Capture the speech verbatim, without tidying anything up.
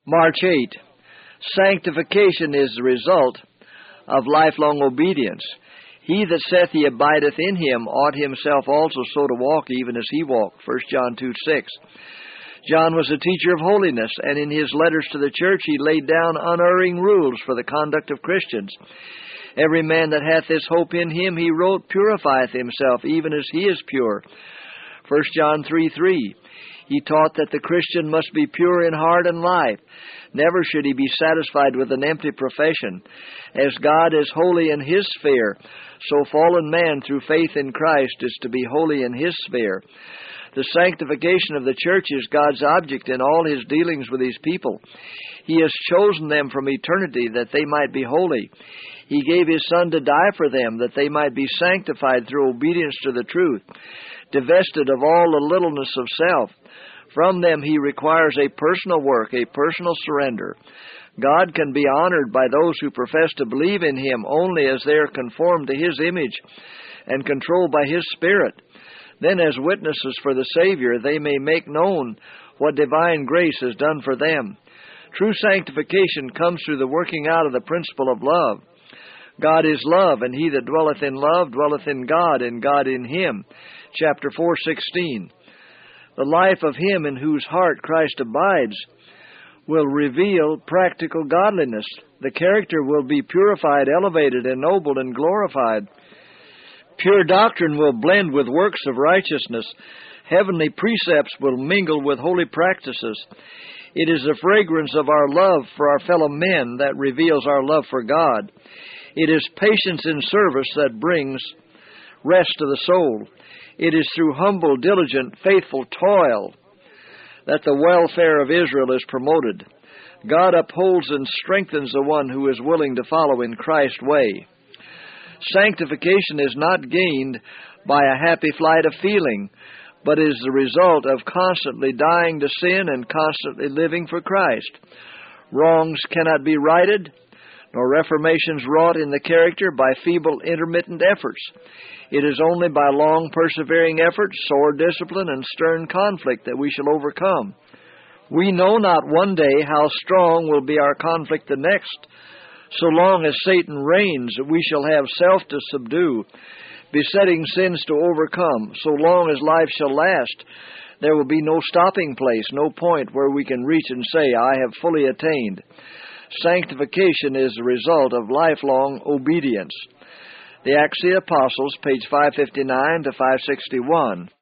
March eighth. Sanctification is the result of lifelong obedience. He that saith he abideth in him ought himself also so to walk, even as he walked. First John two six. John was a teacher of holiness, and in his letters to the church he laid down unerring rules for the conduct of Christians. Every man that hath this hope in him, he wrote, purifieth himself, even as he is pure. First John three three. He taught that the Christian must be pure in heart and life. Never should he be satisfied with an empty profession. As God is holy in His sphere, so fallen man through faith in Christ is to be holy in His sphere. The sanctification of the church is God's object in all His dealings with His people. He has chosen them from eternity that they might be holy. He gave His Son to die for them that they might be sanctified through obedience to the truth, divested of all the littleness of self. From them He requires a personal work, a personal surrender. God can be honored by those who profess to believe in Him only as they are conformed to His image and controlled by His Spirit. Then as witnesses for the Savior, they may make known what divine grace has done for them. True sanctification comes through the working out of the principle of love. God is love, and he that dwelleth in love dwelleth in God, and God in him. Chapter four sixteen. The life of him in whose heart Christ abides will reveal practical godliness. The character will be purified, elevated, ennobled, and glorified. Pure doctrine will blend with works of righteousness. Heavenly precepts will mingle with holy practices. It is the fragrance of our love for our fellow men that reveals our love for God. It is patience in service that brings rest to the soul. It is through humble, diligent, faithful toil that the welfare of Israel is promoted. God upholds and strengthens the one who is willing to follow in Christ's way. Sanctification is not gained by a happy flight of feeling, but is the result of constantly dying to sin and constantly living for Christ. Wrongs cannot be righted, nor reformations wrought in the character by feeble, intermittent efforts. It is only by long, persevering effort, sore discipline, and stern conflict that we shall overcome. We know not one day how strong will be our conflict the next. So long as Satan reigns, we shall have self to subdue, besetting sins to overcome. So long as life shall last, there will be no stopping place, no point where we can reach and say, I have fully attained. Sanctification is the result of lifelong obedience. The Acts of the Apostles, page five fifty-nine to five sixty-one.